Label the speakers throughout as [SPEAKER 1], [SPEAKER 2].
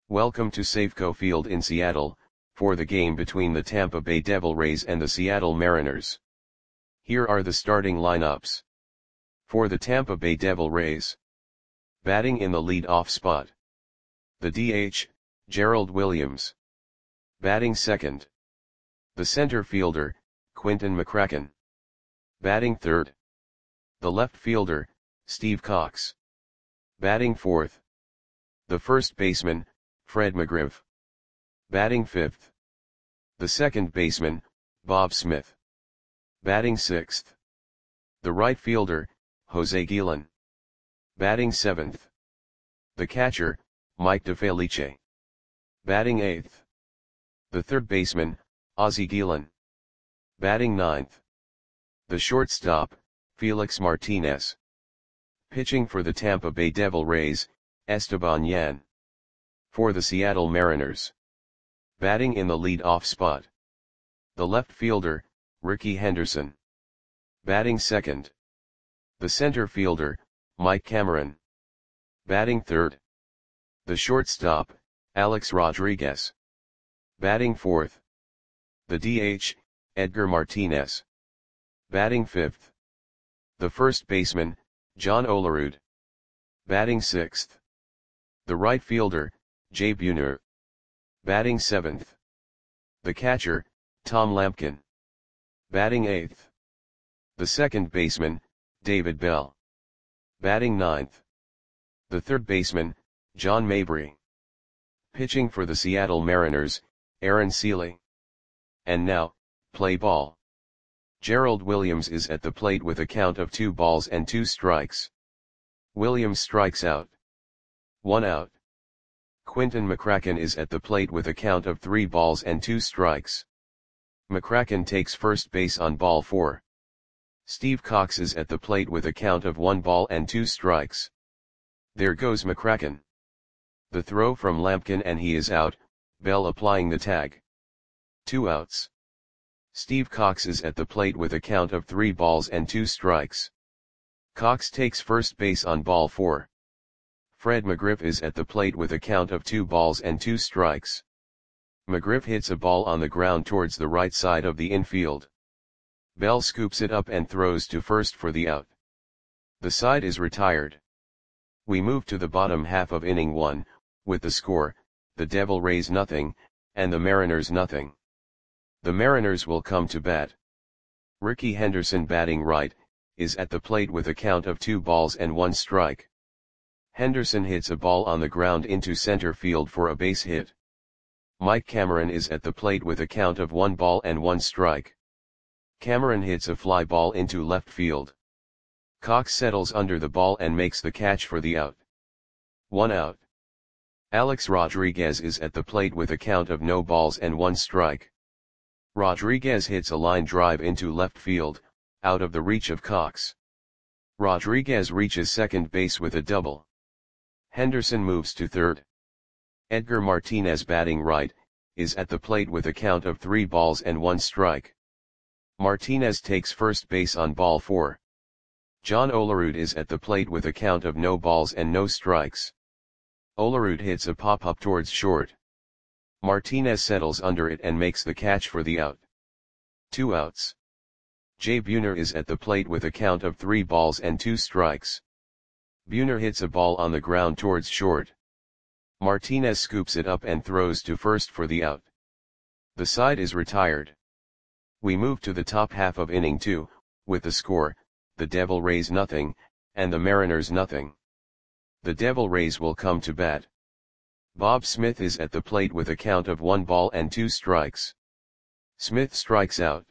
[SPEAKER 1] Welcome to Safeco Field in Seattle, for the game between the Tampa Bay Devil Rays and the Seattle Mariners. Here are the starting lineups. For the Tampa Bay Devil Rays. Batting in the lead-off spot. The DH, Gerald Williams. Batting second. The center fielder, Quinton McCracken. Batting third. The left fielder, Steve Cox. Batting fourth. The first baseman, Fred McGriff. Batting fifth. The second baseman, Bob Smith. Batting sixth. The right fielder, Jose Guillen. Batting seventh. The catcher, Mike DeFelice. Batting eighth. The third baseman, Ozzie Guillen. Batting ninth. The shortstop, Felix Martinez. Pitching for the Tampa Bay Devil Rays, Esteban Yan. For the Seattle Mariners. Batting in the lead-off spot. The left fielder, Rickey Henderson. Batting second. The center fielder, Mike Cameron. Batting third. The shortstop, Alex Rodriguez. Batting fourth. The DH, Edgar Martinez. Batting fifth. The first baseman, John Olerud. Batting sixth. The right fielder, Jay Buhner. Batting seventh. The catcher, Tom Lampkin. Batting eighth. The second baseman, David Bell. Batting ninth. The third baseman, John Mabry. Pitching for the Seattle Mariners, Aaron Seeley. And now, play ball. Gerald Williams is at the plate with a count of 2 balls and 2 strikes. Williams strikes out. 1 out. Quinton McCracken is at the plate with a count of 3 balls and 2 strikes. McCracken takes first base on ball 4. Steve Cox is at the plate with a count of 1 ball and 2 strikes. There goes McCracken. The throw from Lampkin and he is out, Bell applying the tag. 2 outs. Steve Cox is at the plate with a count of 3 balls and 2 strikes. Cox takes first base on ball 4. Fred McGriff is at the plate with a count of 2 balls and 2 strikes. McGriff hits a ball on the ground towards the right side of the infield. Bell scoops it up and throws to first for the out. The side is retired. We move to the bottom half of inning 1, with the score, the Devil Rays nothing, and the Mariners nothing. The Mariners will come to bat. Rickey Henderson batting right, is at the plate with a count of 2 balls and 1 strike. Henderson hits a ball on the ground into center field for a base hit. Mike Cameron is at the plate with a count of 1 ball and 1 strike. Cameron hits a fly ball into left field. Cox settles under the ball and makes the catch for the out. 1 out. Alex Rodriguez is at the plate with a count of no balls and 1 strike. Rodriguez hits a line drive into left field, out of the reach of Cox. Rodriguez reaches second base with a double. Henderson moves to third. Edgar Martinez batting right, is at the plate with a count of 3 balls and 1 strike. Martinez takes first base on ball 4. John Olerud is at the plate with a count of no balls and no strikes. Olerud hits a pop-up towards short. Martinez settles under it and makes the catch for the out. 2 outs. Jay Buhner is at the plate with a count of 3 balls and 2 strikes. Buhner hits a ball on the ground towards short. Martinez scoops it up and throws to first for the out. The side is retired. We move to the top half of inning 2, with the score, the Devil Rays nothing, and the Mariners nothing. The Devil Rays will come to bat. Bob Smith is at the plate with a count of 1 ball and 2 strikes. Smith strikes out.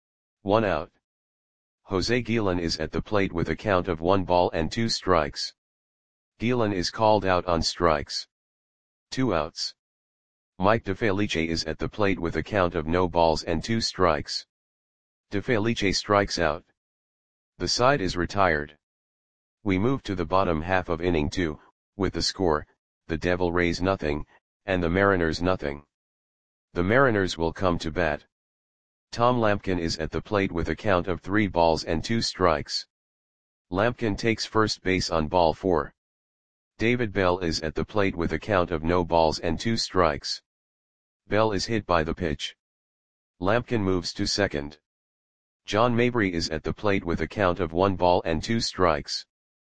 [SPEAKER 1] 1 out. Jose Guillen is at the plate with a count of 1 ball and 2 strikes. Guillen is called out on strikes. 2 outs. Mike DeFelice is at the plate with a count of no balls and 2 strikes. DeFelice strikes out. The side is retired. We move to the bottom half of inning 2, with the score, the Devil Rays nothing, and the Mariners nothing. The Mariners will come to bat. Tom Lampkin is at the plate with a count of 3 balls and 2 strikes. Lampkin takes first base on ball 4. David Bell is at the plate with a count of no balls and 2 strikes. Bell is hit by the pitch. Lampkin moves to second. John Mabry is at the plate with a count of 1 ball and 2 strikes.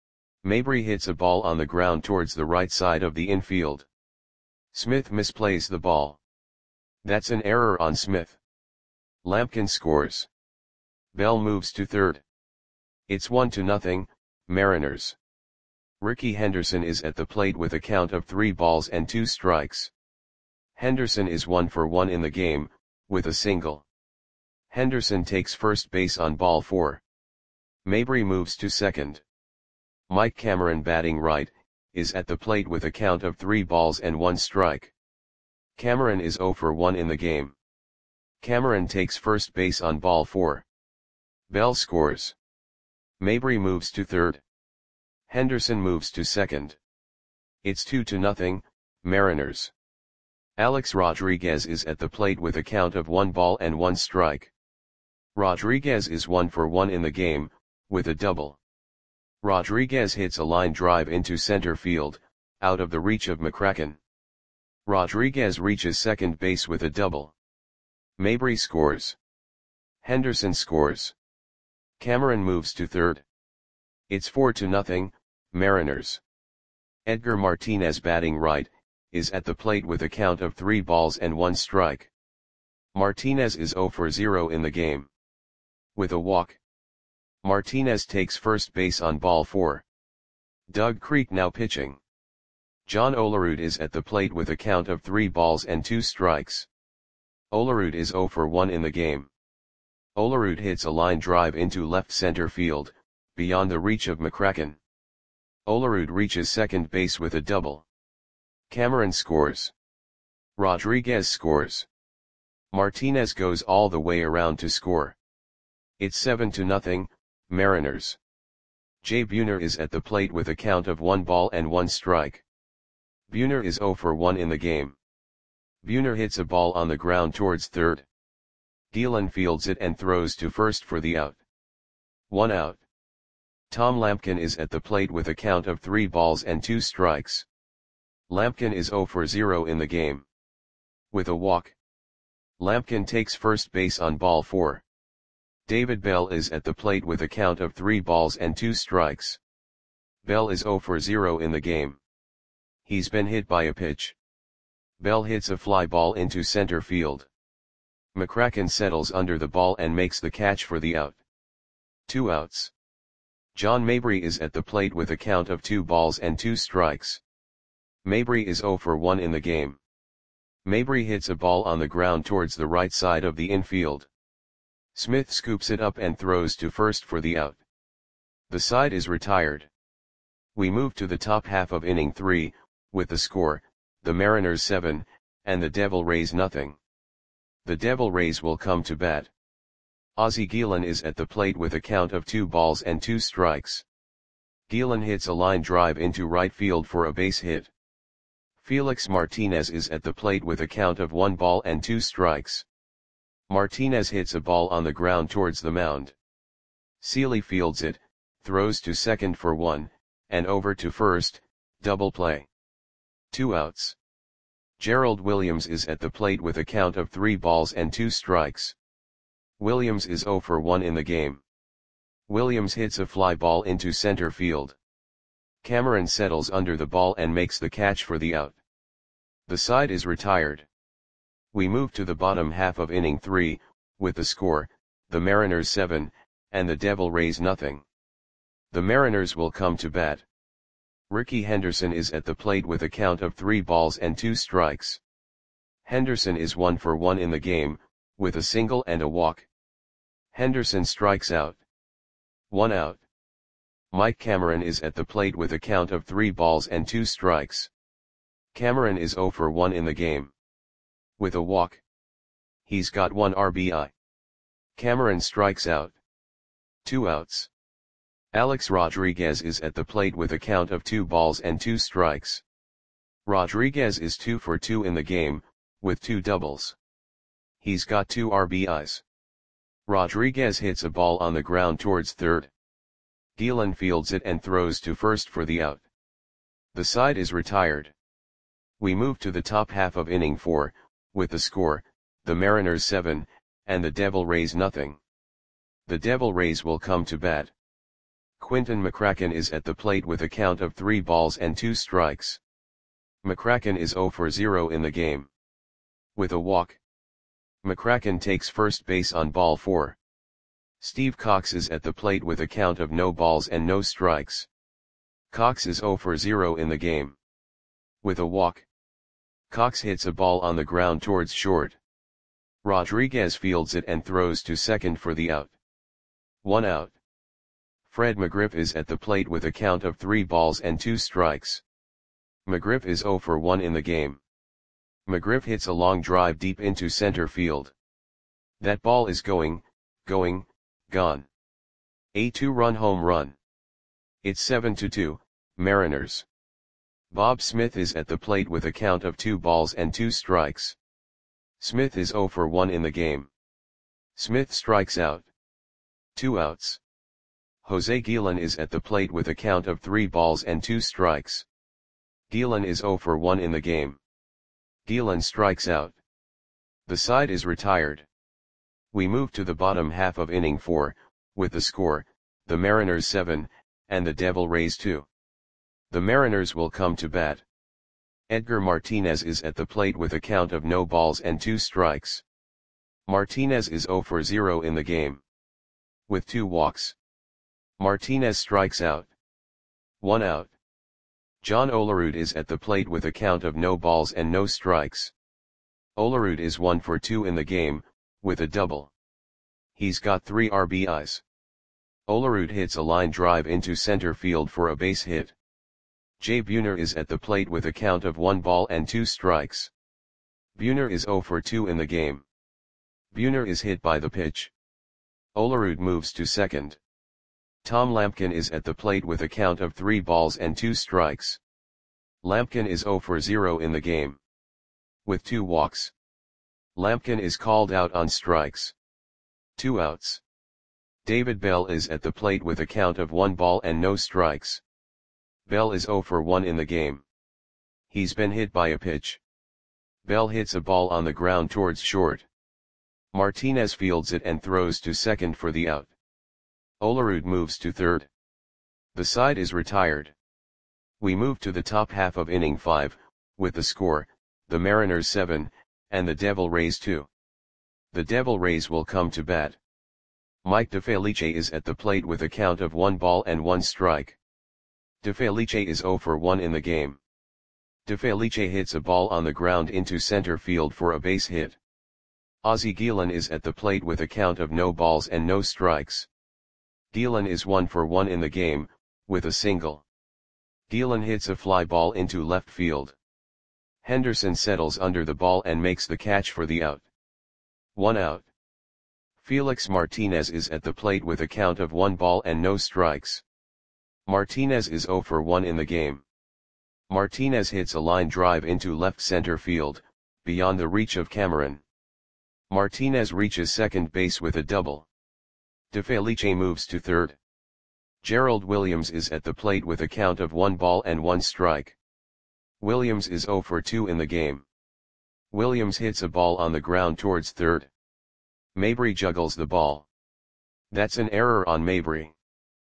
[SPEAKER 1] Mabry hits a ball on the ground towards the right side of the infield. Smith misplays the ball. That's an error on Smith. Lampkin scores. Bell moves to third. It's 1-0, Mariners. Ricky Henderson is at the plate with a count of 3 balls and 2 strikes. Henderson is 1 for 1 in the game, with a single. Henderson takes first base on ball 4. Mabry moves to second. Mike Cameron, batting right, is at the plate with a count of 3 balls and 1 strike. Cameron is 0 for 1 in the game. Cameron takes first base on ball 4. Bell scores. Mabry moves to third. Henderson moves to second. It's 2-0, Mariners. Alex Rodriguez is at the plate with a count of 1 ball and 1 strike. Rodriguez is 1 for 1 in the game, with a double. Rodriguez hits a line drive into center field, out of the reach of McCracken. Rodriguez reaches second base with a double. Mabry scores. Henderson scores. Cameron moves to third. It's 4-0, Mariners. Edgar Martinez, batting right, is at the plate with a count of 3 balls and 1 strike. Martinez is 0 for 0 in the game. With a walk. Martinez takes first base on ball 4. Doug Creek now pitching. John Olerud is at the plate with a count of 3 balls and 2 strikes. Olerud is 0 for 1 in the game. Olerud hits a line drive into left center field, beyond the reach of McCracken. Olerud reaches second base with a double. Cameron scores. Rodriguez scores. Martinez goes all the way around to score. It's 7-0, Mariners. Jay Buhner is at the plate with a count of 1 ball and 1 strike. Buhner is 0 for 1 in the game. Buhner hits a ball on the ground towards third. Gielan fields it and throws to first for the out. 1 out. Tom Lampkin is at the plate with a count of 3 balls and 2 strikes. Lampkin is 0 for 0 in the game. With a walk. Lampkin takes first base on ball 4. David Bell is at the plate with a count of 3 balls and 2 strikes. Bell is 0 for 0 in the game. He's been hit by a pitch. Bell hits a fly ball into center field. McCracken settles under the ball and makes the catch for the out. 2 outs. John Mabry is at the plate with a count of 2 balls and 2 strikes. Mabry is 0 for 1 in the game. Mabry hits a ball on the ground towards the right side of the infield. Smith scoops it up and throws to first for the out. The side is retired. We move to the top half of inning 3, with the score, the Mariners 7, and the Devil Rays nothing. The Devil Rays will come to bat. Ozzie Gielan is at the plate with a count of 2 balls and 2 strikes. Gielan hits a line drive into right field for a base hit. Felix Martinez is at the plate with a count of 1 ball and 2 strikes. Martinez hits a ball on the ground towards the mound. Seeley fields it, throws to second for 1, and over to first, double play. 2 outs. Gerald Williams is at the plate with a count of 3 balls and 2 strikes. Williams is 0 for 1 in the game. Williams hits a fly ball into center field. Cameron settles under the ball and makes the catch for the out. The side is retired. We move to the bottom half of inning 3, with the score, the Mariners 7, and the Devil Rays nothing. The Mariners will come to bat. Ricky Henderson is at the plate with a count of 3 balls and 2 strikes. Henderson is 1 for 1 in the game, with a single and a walk. Henderson strikes out. 1 out. Mike Cameron is at the plate with a count of 3 balls and 2 strikes. Cameron is 0 for 1 in the game. With a walk. He's got 1 RBI. Cameron strikes out. 2 outs. Alex Rodriguez is at the plate with a count of 2 balls and 2 strikes. Rodriguez is 2 for 2 in the game, with 2 doubles. He's got 2 RBIs. Rodriguez hits a ball on the ground towards third. Gielan fields it and throws to first for the out. The side is retired. We move to the top half of inning 4, with the score, the Mariners 7, and the Devil Rays nothing. The Devil Rays will come to bat. Quinton McCracken is at the plate with a count of 3 balls and 2 strikes. McCracken is 0 for 0 in the game. With a walk. McCracken takes first base on ball 4. Steve Cox is at the plate with a count of no balls and no strikes. Cox is 0 for 0 in the game. With a walk. Cox hits a ball on the ground towards short. Rodriguez fields it and throws to second for the out. 1 out. Fred McGriff is at the plate with a count of 3 balls and 2 strikes. McGriff is 0 for 1 in the game. McGriff hits a long drive deep into center field. That ball is going, gone. A 2-run home run. It's 7-2, Mariners. Bob Smith is at the plate with a count of 2 balls and 2 strikes. Smith is 0 for 1 in the game. Smith strikes out. 2 outs. Jose Guillen is at the plate with a count of 3 balls and 2 strikes. Guillen is 0 for 1 in the game. Guillen strikes out. The side is retired. We move to the bottom half of inning 4, with the score, the Mariners 7, and the Devil Rays 2. The Mariners will come to bat. Edgar Martinez is at the plate with a count of no balls and 2 strikes. Martinez is 0 for 0 in the game. With 2 walks. Martinez strikes out. 1 out. John Olerud is at the plate with a count of no balls and no strikes. Olerud is 1 for 2 in the game, with a double. He's got 3 RBIs. Olerud hits a line drive into center field for a base hit. Jay Buhner is at the plate with a count of 1 ball and 2 strikes. Buhner is 0 for 2 in the game. Buhner is hit by the pitch. Olerud moves to second. Tom Lampkin is at the plate with a count of 3 balls and 2 strikes. Lampkin is 0 for 0 in the game. With 2 walks. Lampkin is called out on strikes. 2 outs. David Bell is at the plate with a count of 1 ball and no strikes. Bell is 0 for 1 in the game. He's been hit by a pitch. Bell hits a ball on the ground towards short. Martinez fields it and throws to second for the out. Olerud moves to third. The side is retired. We move to the top half of inning 5, with the score, the Mariners 7, and the Devil Rays 2. The Devil Rays will come to bat. Mike DeFelice is at the plate with a count of 1 ball and 1 strike. DeFelice is 0 for 1 in the game. DeFelice hits a ball on the ground into center field for a base hit. Ozzie Guillen is at the plate with a count of no balls and no strikes. Guillen is 1 for 1 in the game, with a single. Guillen hits a fly ball into left field. Henderson settles under the ball and makes the catch for the out. 1 out. Felix Martinez is at the plate with a count of 1 ball and no strikes. Martinez is 0 for 1 in the game. Martinez hits a line drive into left center field, beyond the reach of Cameron. Martinez reaches second base with a double. DeFelice moves to third. Gerald Williams is at the plate with a count of 1 ball and 1 strike. Williams is 0 for 2 in the game. Williams hits a ball on the ground towards third. Mabry juggles the ball. That's an error on Mabry.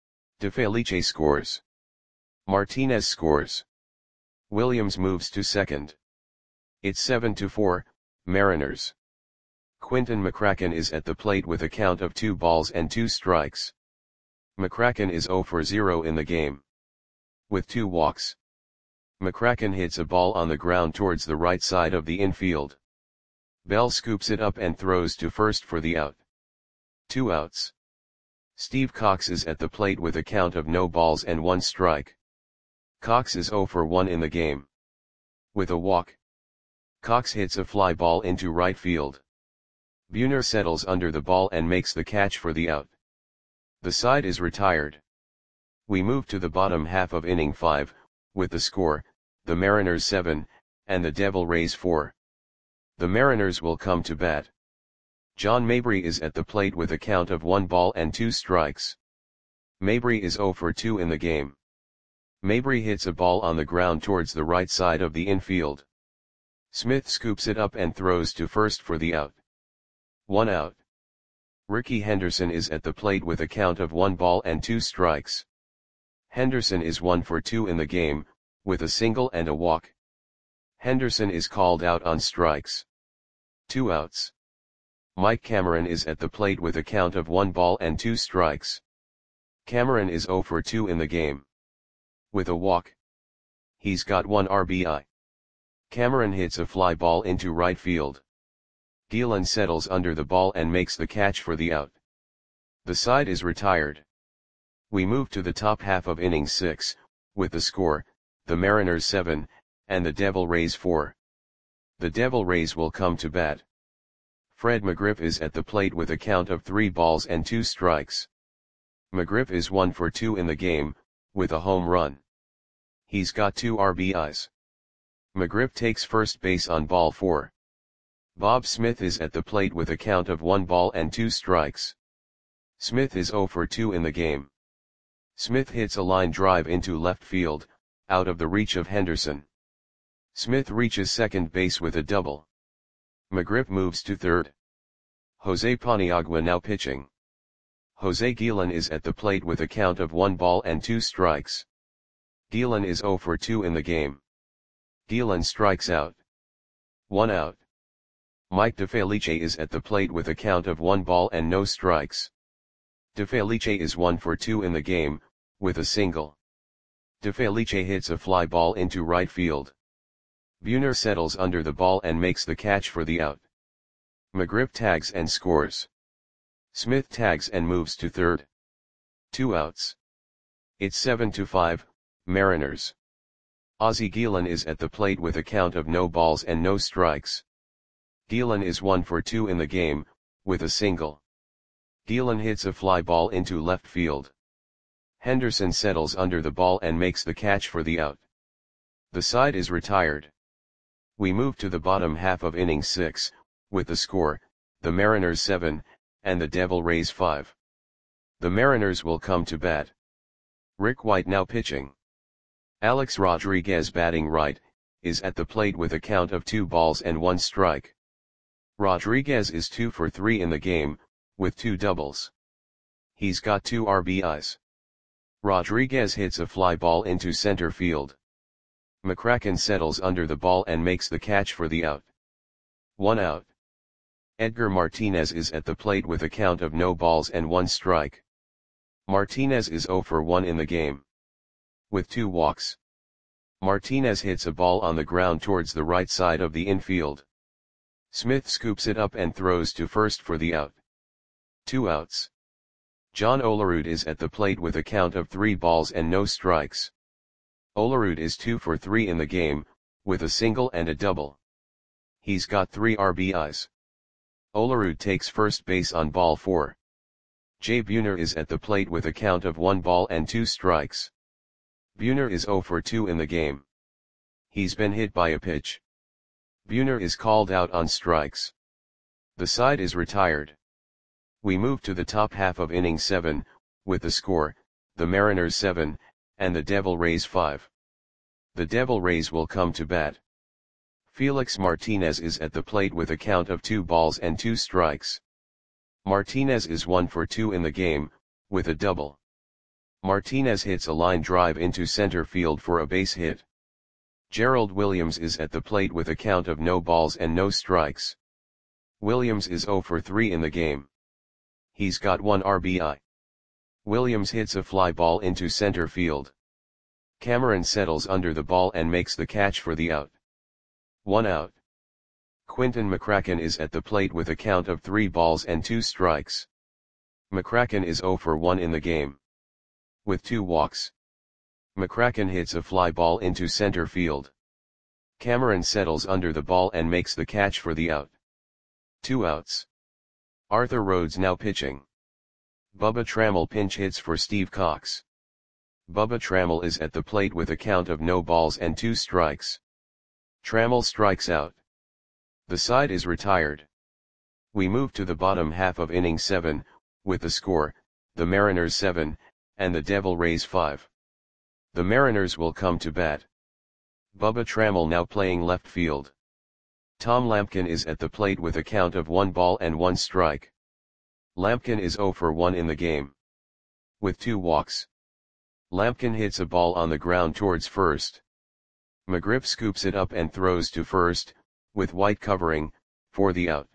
[SPEAKER 1] DeFelice scores. Martinez scores. Williams moves to second. It's 7-4, Mariners. Quinton McCracken is at the plate with a count of 2 balls and 2 strikes. McCracken is 0 for 0 in the game. With 2 walks. McCracken hits a ball on the ground towards the right side of the infield. Bell scoops it up and throws to first for the out. 2 outs. Steve Cox is at the plate with a count of no balls and 1 strike. Cox is 0 for 1 in the game. With a walk. Cox hits a fly ball into right field. Buhner settles under the ball and makes the catch for the out. The side is retired. We move to the bottom half of inning 5, with the score, the Mariners 7, and the Devil Rays 4. The Mariners will come to bat. John Mabry is at the plate with a count of 1 ball and 2 strikes. Mabry is 0 for 2 in the game. Mabry hits a ball on the ground towards the right side of the infield. Smith scoops it up and throws to first for the out. 1 out. Rickey Henderson is at the plate with a count of 1 ball and 2 strikes. Henderson is 1 for 2 in the game, with a single and a walk. Henderson is called out on strikes. 2 outs. Mike Cameron is at the plate with a count of 1 ball and 2 strikes. Cameron is 0 for 2 in the game. With a walk. He's got 1 RBI. Cameron hits a fly ball into right field. Gielan settles under the ball and makes the catch for the out. The side is retired. We move to the top half of inning 6, with the score, the Mariners 7, and the Devil Rays 4. The Devil Rays will come to bat. Fred McGriff is at the plate with a count of 3 balls and 2 strikes. McGriff is 1 for 2 in the game, with a home run. He's got 2 RBIs. McGriff takes first base on ball 4. Bob Smith is at the plate with a count of 1 ball and 2 strikes. Smith is 0 for 2 in the game. Smith hits a line drive into left field, out of the reach of Henderson. Smith reaches second base with a double. McGriff moves to third. Jose Paniagua now pitching. Jose Gielan is at the plate with a count of 1 ball and 2 strikes. Gielan is 0 for 2 in the game. Gielan strikes out. 1 out. Mike DeFelice is at the plate with a count of 1 ball and no strikes. DeFelice is 1 for 2 in the game, with a single. DeFelice hits a fly ball into right field. Buhner settles under the ball and makes the catch for the out. McGriff tags and scores. Smith tags and moves to third. 2 outs. It's 7-5, Mariners. Ozzie Gielan is at the plate with a count of no balls and no strikes. Gielan is 1 for 2 in the game, with a single. Gielan hits a fly ball into left field. Henderson settles under the ball and makes the catch for the out. The side is retired. We move to the bottom half of inning 6, with the score, the Mariners 7, and the Devil Rays 5. The Mariners will come to bat. Rick White now pitching. Alex Rodriguez batting right, is at the plate with a count of 2 balls and 1 strike. Rodriguez is 2 for 3 in the game, with 2 doubles. He's got 2 RBIs. Rodriguez hits a fly ball into center field. McCracken settles under the ball and makes the catch for the out. 1 out. Edgar Martinez is at the plate with a count of no balls and 1 strike. Martinez is 0 for 1 in the game. With 2 walks. Martinez hits a ball on the ground towards the right side of the infield. Smith scoops it up and throws to first for the out. 2 outs. John Olerud is at the plate with a count of 3 balls and no strikes. Olerud is 2 for 3 in the game, with a single and a double. He's got 3 RBIs. Olerud takes first base on ball 4. Jay Buhner is at the plate with a count of 1 ball and 2 strikes. Buhner is 0 for 2 in the game. He's been hit by a pitch. Buhner is called out on strikes. The side is retired. We move to the top half of inning 7, with the score, the Mariners 7, and the Devil Rays 5. The Devil Rays will come to bat. Felix Martinez is at the plate with a count of 2 balls and 2 strikes. Martinez is 1 for 2 in the game, with a double. Martinez hits a line drive into center field for a base hit. Gerald Williams is at the plate with a count of no balls and no strikes. Williams is 0 for 3 in the game. He's got 1 RBI. Williams hits a fly ball into center field. Cameron settles under the ball and makes the catch for the out. 1 out. Quinton McCracken is at the plate with a count of 3 balls and 2 strikes. McCracken is 0 for 1 in the game. With 2 walks. McCracken hits a fly ball into center field. Cameron settles under the ball and makes the catch for the out. 2 outs. Arthur Rhodes now pitching. Bubba Trammell pinch hits for Steve Cox. Bubba Trammell is at the plate with a count of no balls and 2 strikes. Trammell strikes out. The side is retired. We move to the bottom half of inning 7, with the score, the Mariners 7, and the Devil Rays 5. The Mariners will come to bat. Bubba Trammell now playing left field. Tom Lampkin is at the plate with a count of 1 ball and 1 strike. Lampkin is 0 for 1 in the game. With 2 walks. Lampkin hits a ball on the ground towards first. McGriff scoops it up and throws to first, with White covering, for the out.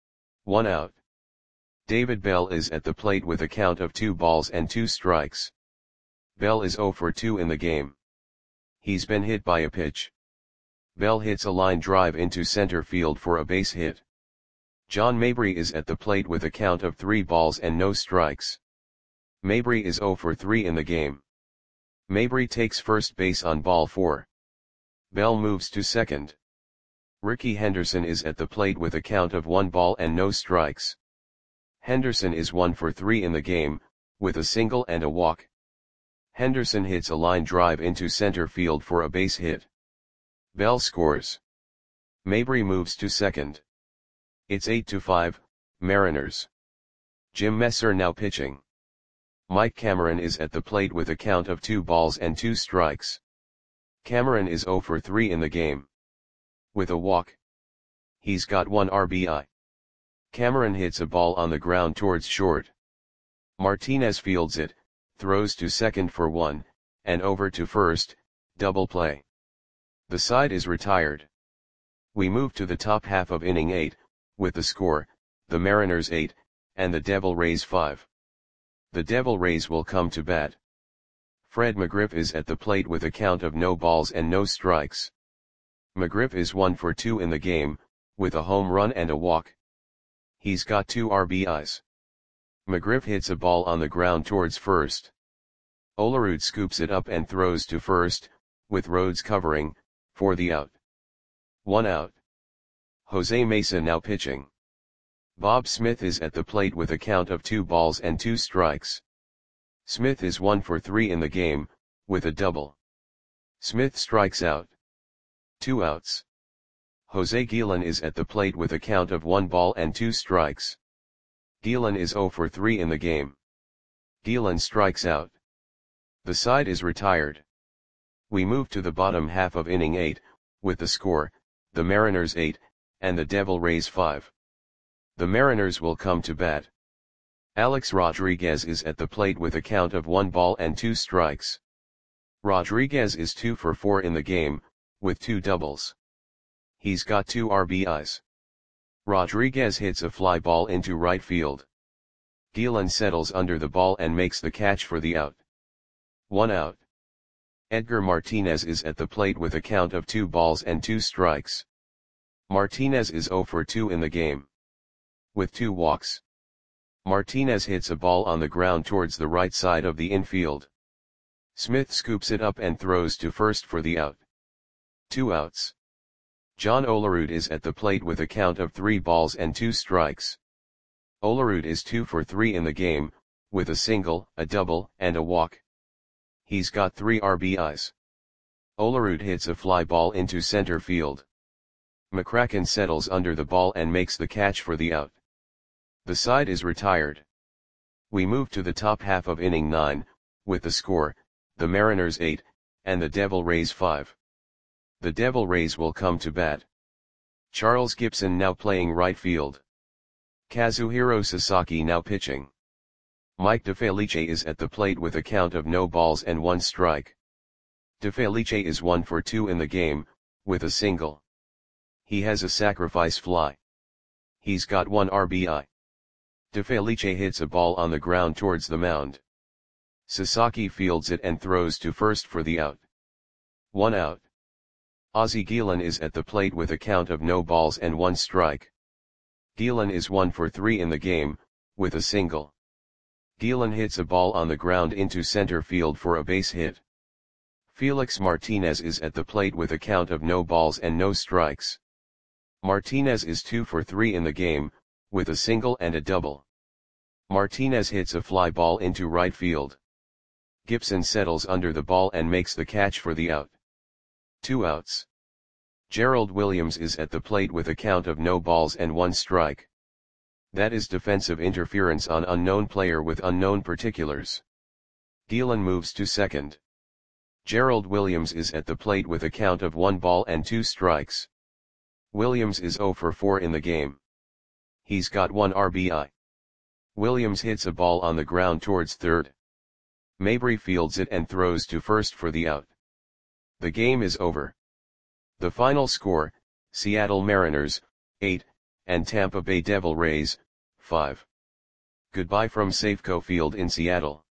[SPEAKER 1] 1 out. David Bell is at the plate with a count of 2 balls and 2 strikes. Bell is 0 for 2 in the game. He's been hit by a pitch. Bell hits a line drive into center field for a base hit. John Mabry is at the plate with a count of 3 balls and no strikes. Mabry is 0 for 3 in the game. Mabry takes first base on ball 4. Bell moves to second. Rickey Henderson is at the plate with a count of 1 ball and no strikes. Henderson is 1 for 3 in the game, with a single and a walk. Henderson hits a line drive into center field for a base hit. Bell scores. Mabry moves to second. It's 8-5, Mariners. Jim Messer now pitching. Mike Cameron is at the plate with a count of 2 balls and 2 strikes. Cameron is 0 for 3 in the game. With a walk. He's got 1 RBI. Cameron hits a ball on the ground towards short. Martinez fields it, throws to second for 1, and over to first, double play. The side is retired. We move to the top half of inning 8, with the score, the Mariners 8, and the Devil Rays 5. The Devil Rays will come to bat. Fred McGriff is at the plate with a count of no balls and no strikes. McGriff is 1 for 2 in the game, with a home run and a walk. He's got 2 RBIs. McGriff hits a ball on the ground towards first. Olerud scoops it up and throws to first, with Rhodes covering, for the out. 1 out. Jose Mesa now pitching. Bob Smith is at the plate with a count of 2 balls and 2 strikes. Smith is 1 for 3 in the game, with a double. Smith strikes out. 2 outs. Jose Guillen is at the plate with a count of 1 ball and 2 strikes. Guillen is 0 for 3 in the game. Guillen strikes out. The side is retired. We move to the bottom half of inning 8, with the score, the Mariners 8, and the Devil Rays 5. The Mariners will come to bat. Alex Rodriguez is at the plate with a count of 1 ball and 2 strikes. Rodriguez is 2 for 4 in the game, with 2 doubles. He's got 2 RBIs. Rodriguez hits a fly ball into right field. Guillen settles under the ball and makes the catch for the out. 1 out. Edgar Martinez is at the plate with a count of 2 balls and 2 strikes. Martinez is 0 for 2 in the game. With 2 walks. Martinez hits a ball on the ground towards the right side of the infield. Smith scoops it up and throws to first for the out. 2 outs. John Olerud is at the plate with a count of 3 balls and 2 strikes. Olerud is 2 for 3 in the game, with a single, a double, and a walk. He's got 3 RBIs. Olerud hits a fly ball into center field. McCracken settles under the ball and makes the catch for the out. The side is retired. We move to the top half of inning 9, with the score, the Mariners 8, and the Devil Rays 5. The Devil Rays will come to bat. Charles Gibson now playing right field. Kazuhiro Sasaki now pitching. Mike DeFelice is at the plate with a count of no balls and 1 strike. DeFelice is 1 for 2 in the game, with a single. He has a sacrifice fly. He's got 1 RBI. DeFelice hits a ball on the ground towards the mound. Sasaki fields it and throws to first for the out. 1 out. Ozzie Guillen is at the plate with a count of no balls and 1 strike. Guillen is 1 for 3 in the game, with a single. Guillen hits a ball on the ground into center field for a base hit. Felix Martinez is at the plate with a count of no balls and no strikes. Martinez is 2 for 3 in the game, with a single and a double. Martinez hits a fly ball into right field. Gibson settles under the ball and makes the catch for the out. 2 outs. Gerald Williams is at the plate with a count of no balls and 1 strike. That is defensive interference on unknown player with unknown particulars. Guillen moves to second. Gerald Williams is at the plate with a count of 1 ball and 2 strikes. Williams is 0 for 4 in the game. He's got 1 RBI. Williams hits a ball on the ground towards third. Mabry fields it and throws to first for the out. The game is over. The final score, Seattle Mariners, 8, and Tampa Bay Devil Rays, 5. Goodbye from Safeco Field in Seattle.